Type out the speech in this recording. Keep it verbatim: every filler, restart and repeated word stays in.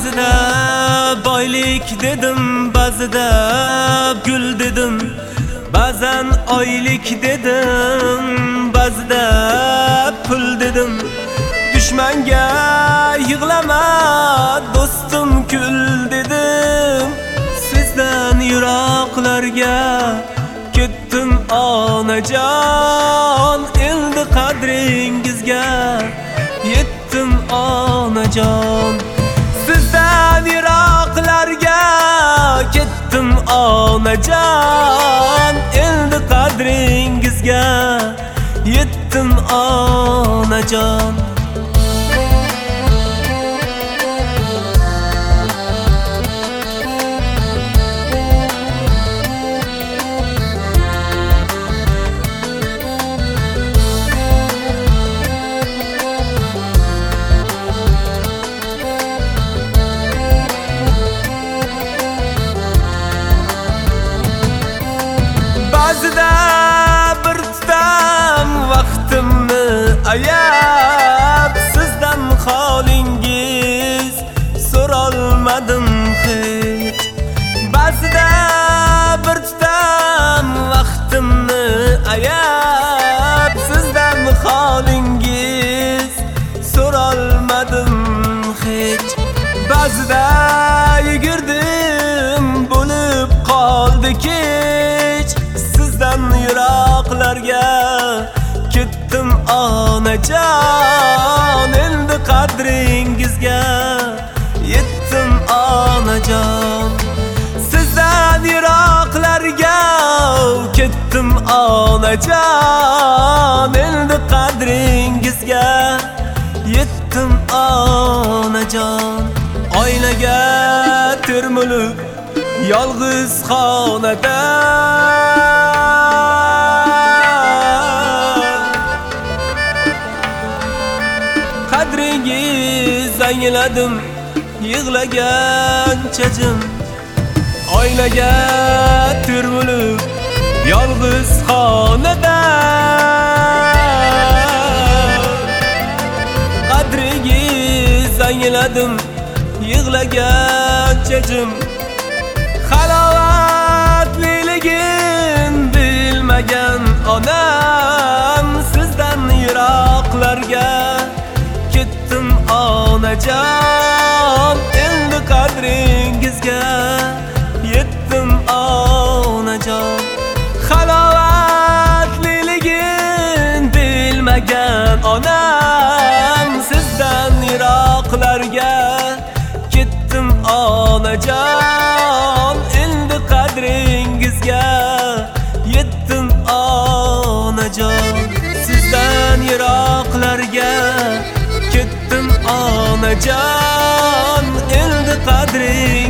Ba'zida boylik dedim, ba'zida gul dedim, ba'zan oylik dedim, ba'zida pul dedim. Düşmanga yig'lama do'stim kul dedim. Sizdan yiroqlarga ketdim onajon, endi qadringizga yetdim onajon. Sizdan yiroqlarga ketdim onajon, endi qadringizga yetdim onajon. Ba'zida bir tutam vaqtimni ayab, sizdan holingiz so'rolmadim hech. Ba'zida bir tutam vaqtimni ayab, sizdan holingiz so'rolmadim hech. Ba'zida yugurdim bo'lib qoldi kech, sizdan yiroqlarga ketdim onajon, endi qadringizga yetdim onajon. Sizdan yiroqlarga ketdim onajon, endi qadringizga yetdim onajon. Oynaga termulib yolg'iz xonada qadringiz angladim yig'lagancha jim. Oynaga termulib yolg'iz xonada qadringiz angladim yig'lagancha jim. Halovatliligin bilmagan onam, sizdan yiroqlarga ketdim onajon, endi qadringizga yetdim onajon. Halovatliligin bilmagan onam, sizdan yiroqlarga ketdim onajon, endi qadringizga yetdim onajon. Sizdan yiroqlarga ketdim onajon, endi qadringizga